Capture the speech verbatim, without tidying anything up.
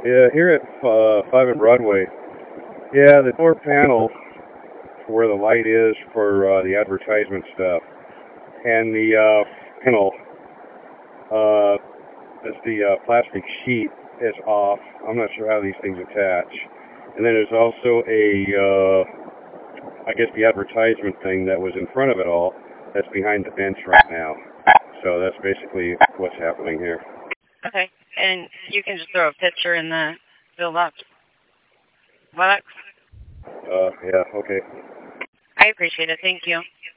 Yeah, here at uh, five and Broadway. Yeah, the door panel where the light is for uh, the advertisement stuff, and the uh, panel, uh, as the uh, plastic sheet is off. I'm not sure how these things attach. And then there's also a, uh, I guess the advertisement thing that was in front of it all. That's behind the bench right now. So that's basically what's happening here. Okay. And you can just throw a picture in the Bill box. Uh, yeah, okay. I appreciate it. Thank you.